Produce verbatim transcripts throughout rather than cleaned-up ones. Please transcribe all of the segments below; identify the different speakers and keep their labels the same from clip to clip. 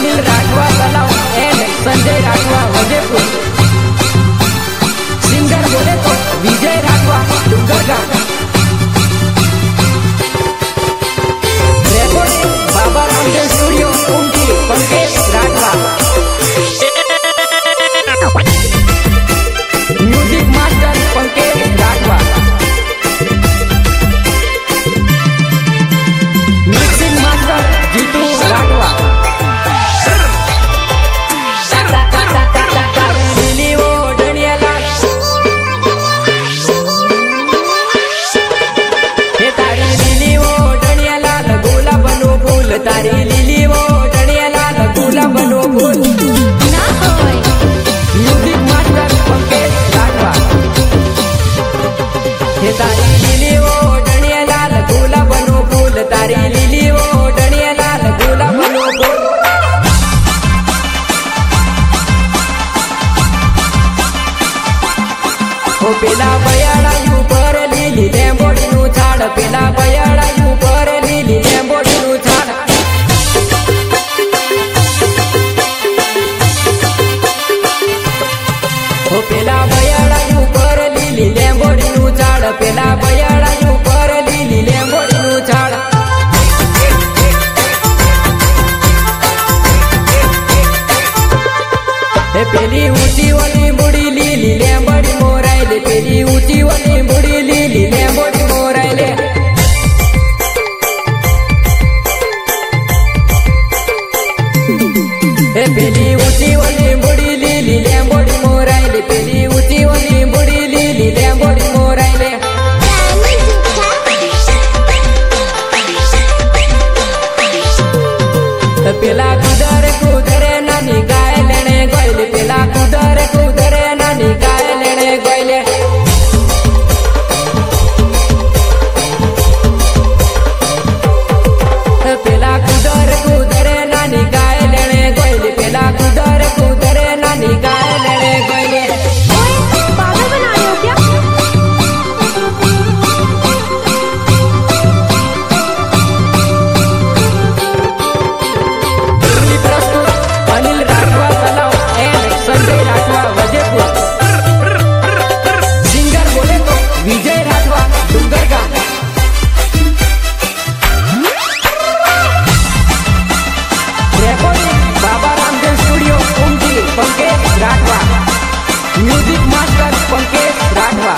Speaker 1: Anil Rathwa Talav and Sanjay Rathwa Vajaypur. Singer बोले तो Vijay Rathwa Dungargaon. Recording Baba Ramdev studio Umti Pankaj Rathwa. Music master Pankaj Rathwa. Mixing master Jitu Rathwa. लिली वो डनियाला हे तारी लिली वो डनियाला लगोला बनो फूल। तारी लिली वो डनियाला लगोला बनो फूल। Music master Pankaj Rathwa. हे तारी लिली वो डनियाला लगोला बनो फूल। तारी लिली वो डनियाला लगोला बनो फूल। ओ पेला बयाड़ा यू पर लीली लेंबोडी नु झाड़। पेला बयाड़ा यू पर लीली लेंबोडी नु झाड़। ओ पेला बयाड़ा यू पर लीली लेंबोडी नु झाड़। पेला बयाड़ा यू पर लीली लेंबोडी नु झाड़। हे पेली ऊंची वाली बुड़ी लीली लेंबोडी मोराइले। पेली ऊंची वाली बुड़ी लीली लेंबोडी मोराइले। हे पेली ऊंची वाली बुड़ी लीली लेंबोडी मोराइले। पेली ऊंची वाली बुड़ी लीली लेंबोडी मोराइले। पेला कुदर कुदरे नानी गाय लेने गइले। पेला कुदर कुदरे नानी गाय लेने गइले। पेला कुदर कुदरे नानी गाय लेने गइले। पेला कुदर कुदरे नानी गाय लेने गइले।
Speaker 2: पागल बना रहे हो क्या?
Speaker 1: प्रस्तुत अनिल राठवा तलाव एंड संजय राठवा वजयपुर। सिंगर बोले तो Vijay Rathwa Dungargaon. Recording Baba Ramdev studio Umti Pankaj Rathwa. Music master Pankaj Rathwa.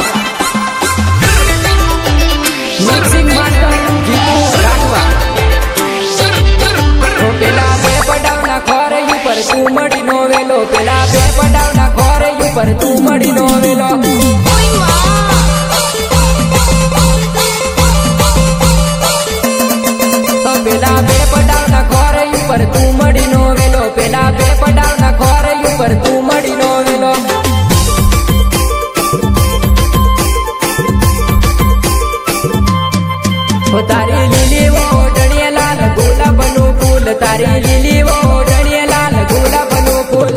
Speaker 1: Mixing master Jitu Rathwa. पेला बे पडावना खोरे यू पर तू मड़ी नो वेलो। पेला बे पडावना खोरे यू पर तू मड़ी नो वेलो। तो पेला बे पडावना खोरे यू पर तू मड़ी नो वेलो। पेला बे पडावना खोरे यू पर तू मड़ी नो वेलो। ओ तारी लिली वो डनिया लाल गोला बनो फूल। तारी लिली वो डनिया लाल गोला बनो फूल।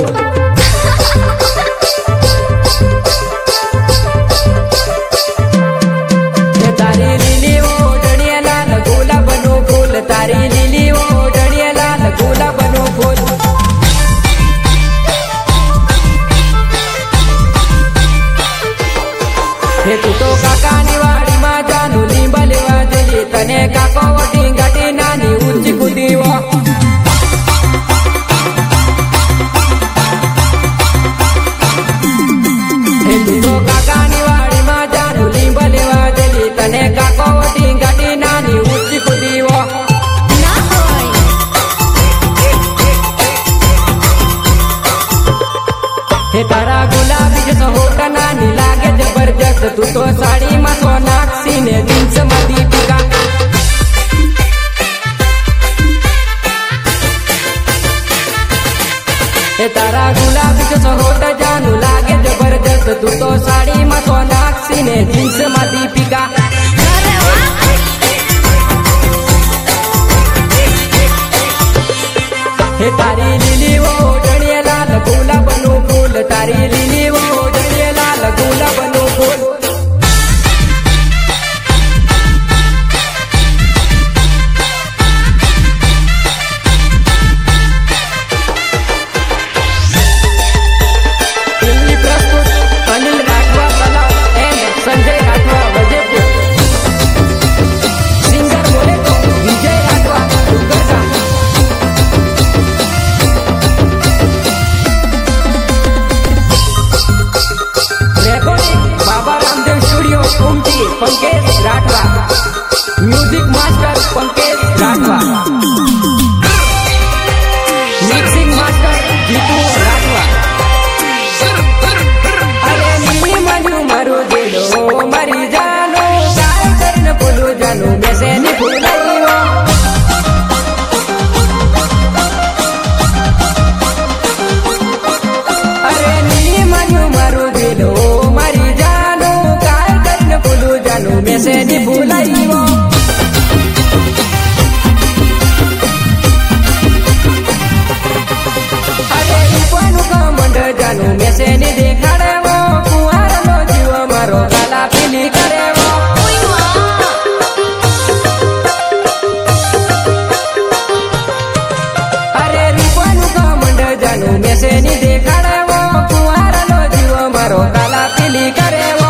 Speaker 1: तारी लिली वो डनिया लाल गोला बनो फूल। तारी लिली वो डनिया लाल गोला बनो फूल। हे तू तो काकानी वाड़ी मा जानू लींबा लेवा जली। तने काको वटी गाटी नानी ऊंची कुदीवा। हे तू तो काकानी वाड़ी मा जानू लींबा लेवा जली। तने काको वटी गाटी नानी ऊंची कुदीवा। हे तारा गुलाबी जैसा होटा नानी लागे जबरदस्त। तू तो साड़ी मा सोनाक्षी ने जींस मा दीपिका। हे तारा गुलाबी जैसा होटा जानू लागे जबरदस्त। तू तो साड़ी मा सोनाक्षी ने जींस मा दीपिका। हे तारी लिली वो डनिया लाल गोला बनो फूल। तारी लिली वो डनिया लाल गोला बनो फूल। DJ Pankaj Rathwa, music master Pankaj Rathwa, mixing master Jitu Rathwa. अरे नी मनु मारू दिलो मरी जानो काय करन बोलू जानू बेसे नी भूलाईओ। अरे नी मनु मारू दिलो मरी जानो काय करन बोलू जानू बेसे नी भूलाईओ। अरे ऊपरनु कमंड जानू बेसे नी देखाड़े वो कुआर नो जीव मारो गाला पीली करे वो। अरे रूपनु कमंड जानू बेसे नी देखाड़े वो कुआर नो जीव मारो गाला पीली करे वो।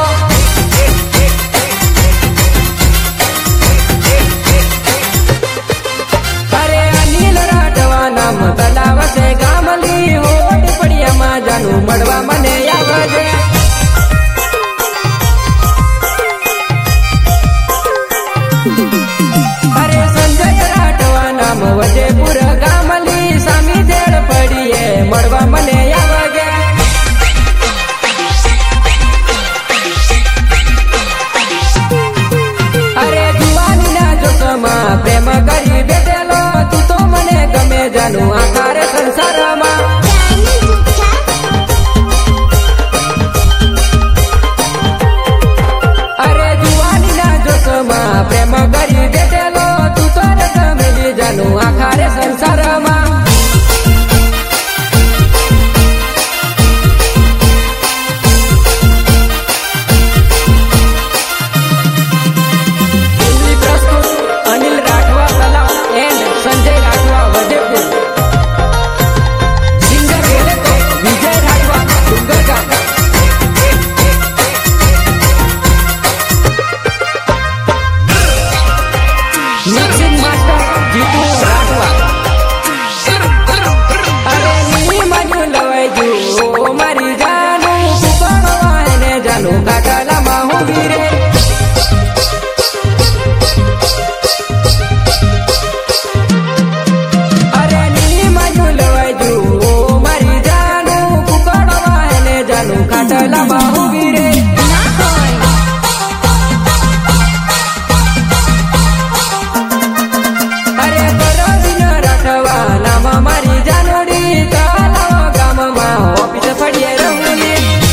Speaker 1: अरे अनिल राठवा नाम तलाव से गामली होट पड़िया मा जानू मड़वा मने आवजे। अरे संजय राठवा नाम वजेपुर गामली सामी जेड़ पड़िए मड़वा मने आवजे। अरे जुवानी ना जो समा प्रेम करी बेटेलो तू तो मने गमे जानू आकार संसार मा। अरे जुवानी ना जो समा प्रेम करी बेटेलो तू तो गमे जानू आकार संसार मा। प्रस्तुत अनिल राठवा तलाव एंड संजय राठवा वजेपुर। सिंगर बोले तो विजय राठवा डुंगरगांव। Mixing master Jitu Rathwa. अरे नी मनु लवाई जू मारी जानू कुपड़वाने जानू काटला माहू वीरे। अरे नी मनु लवाई जू मारी जानू कुपड़वाने जानू काटला माहू वीरे। अरे बरोदिन राठवा नाम मारी जानोडी तलाव गाम मा ऑफिस पड़िए रहुली।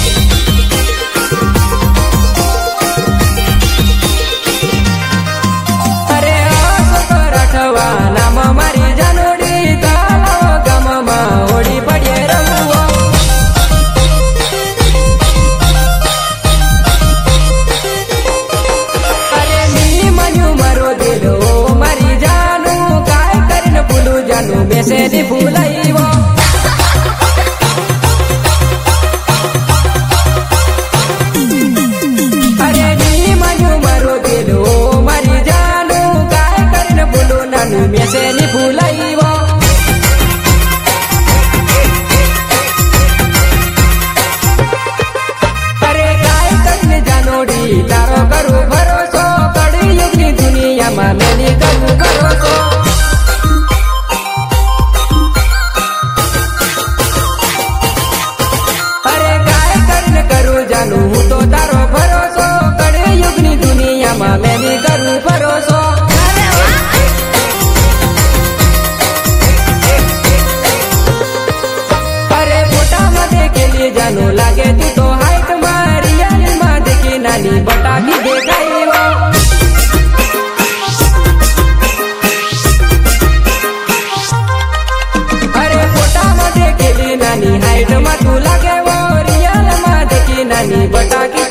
Speaker 1: अरे अशोक राठवा नाम मारी जानोडी तलाव गाम मा ओडी पड़िए रहुओ। अरे नी मनु मारो दिलो मरी जानू काय करन भूलू जानू बेसे नी भूलाईओ। अरे नी मनु मारो दिलो मरी जानू काय करन भूलू नानू बेसे नी भूलाईओ। अरे काय करन जानोडी तारो करू भरोसो कड़ी युगनी दुनिया मा मैंने करू भरोसो। अरे काय करन करू जानू हूँ तो तारो भरोसो कड़ी युगनी दुनिया मा मैंने करू भरोसो। अरे फोटा मा देखे लिए जानू लागे तू तो हाइट मा रियल मा देखी नानी बटाकी देखाई वो। अरे फोटा मा देखे लिए नानी हाइट मा तू लागे वो रियल मा देखी नानी बटाकी